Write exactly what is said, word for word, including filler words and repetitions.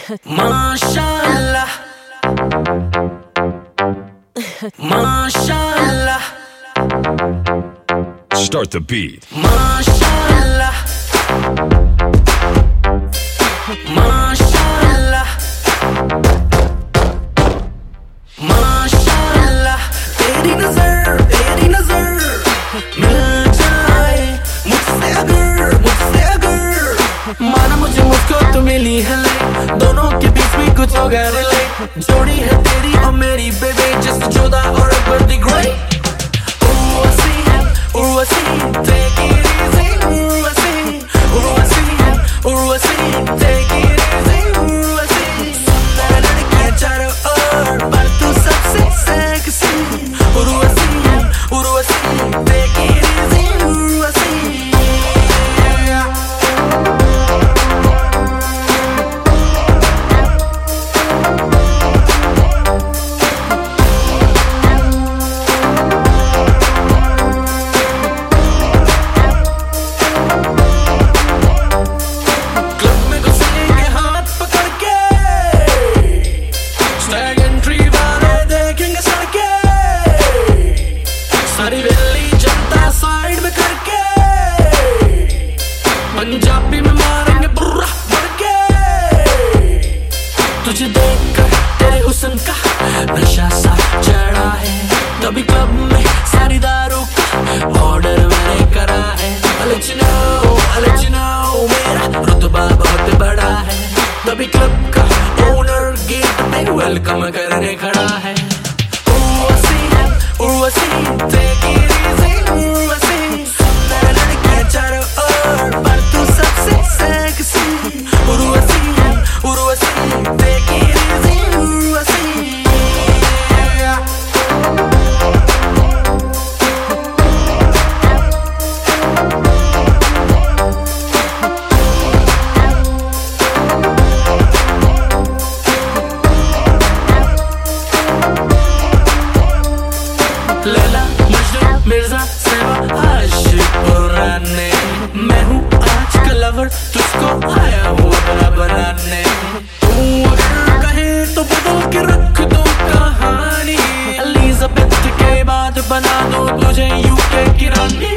माशाअल्लाह माशाअल्लाह Start the beat. माशाअल्लाह माशाअल्लाह माशाअल्लाह तेरी नजर तेरी नजर मिल जाए मुझसे अगर मुझसे अगर माना मुझे मुझको तो मिली है लाइक दोनों के बीच में कुछ हो गया रिलेट जोड़ी है तेरी और मेरी बेबी जस्ट जोधा और Akbar the great Urwasi, take it easy, Urwasi, Urwasi, Urwasi, take it easy, Urwasi. सुंदर लड़कियां चारों ओर, पर तू सबसे sexy. Urwasi, Urwasi, take it easy, Urwasi. सारी वेली जनता साइड में करके पंजाबी में मारेंगे बुर्रा बढ़ के तुझे देखकर तेरे हुस्न का नशा सा चढ़ा है तभी क्लब में सारी दारू का ऑर्डर मैंने करा है I'll let you know, I'll let you know मेरा रुतबा बहुत बड़ा है तभी क्लब का ओनर गेट पे वेलकम करने खड़ा है Urwasi, take it easy, Urwasi. सुंदर लड़कियां चारों ओर, पर तू सबसे sexy. Urwasi, Urwasi, take it easy, Urwasi. Laila Majnu Mirza सेवा आशिक पुराने मैं हूँ आज का लवर तुझको आया हूँ अपना बनाने तू अगर कहे तो बदल के रख दो कहानी एलिजाबेथ के बाद बना दो तुझे यूके की रानी